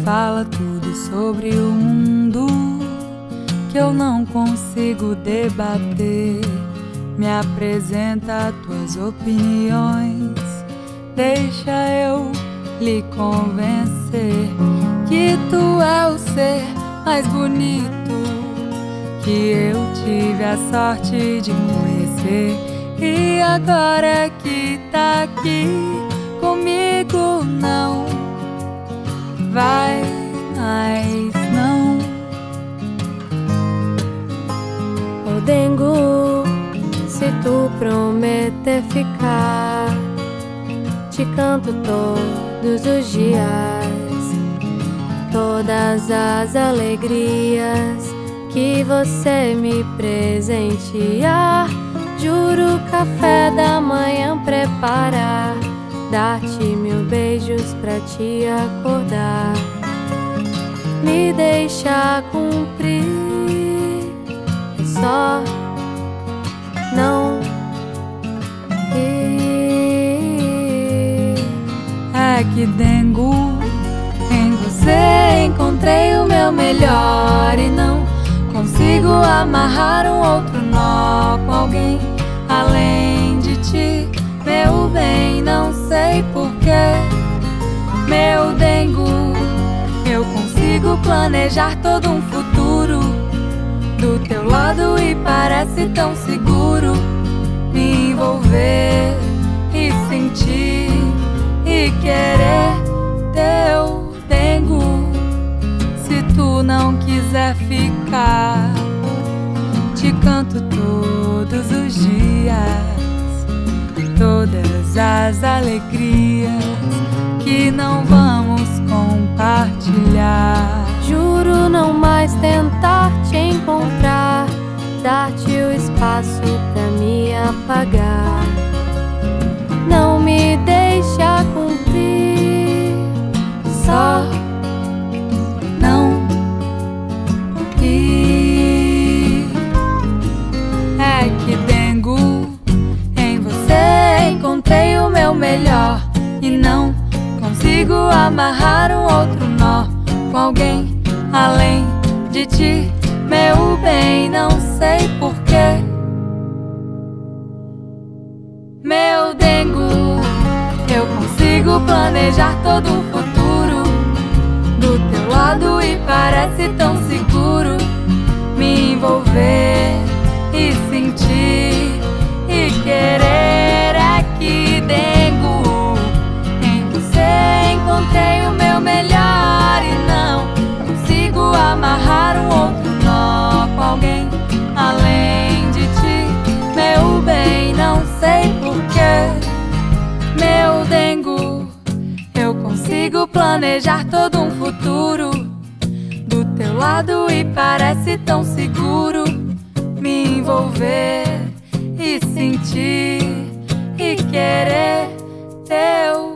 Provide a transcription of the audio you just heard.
fala tudo sobre o mundo que eu não consigo debater. Me apresenta tuas opiniões, deixa eu lhe convencer que tu é o ser mais bonito que eu tive a sorte de conhecer. E agora que tá aqui comigo, não vai mais não. Ô Dengo, se tu prometer ficar, te canto todos os dias, todas as alegrias que você me presentear. Juro café da manhã preparar, dar-te 1000 beijos pra te acordar. Me deixa cumprir, é só não ir. É que Dengo, em você encontrei o meu melhor e não consigo amarrar um outro nó com alguém além de ti, meu bem, não sei porquê. Meu Dengo, eu consigo planejar todo um futuro do teu lado e parece tão seguro me envolver e sentir e querer teu Dengo. Se tu não quiser ficar, te canto todos os dias, todas as alegrias que não vamos compartilhar. Juro não mais tentar te encontrar, dar-te o espaço pra me apagar. Não me deixa cumprir, só não ir. É que Dengo, em você encontrei o meu melhor e não consigo amarrar um outro nó com alguém além de ti, meu bem, não sei porquê. Meu Dengo, eu consigo planejar todo um futuro do teu lado e parece tão seguro me envolver e sentir e querer. Aqui, Dengo, em você encontrei o meu melhor e não consigo amarrar um outro nó com alguém além de ti, meu bem, não sei porquê. Meu Dengo, eu consigo planejar todo um futuro do teu lado e parece tão seguro me envolver e sentir e querer teu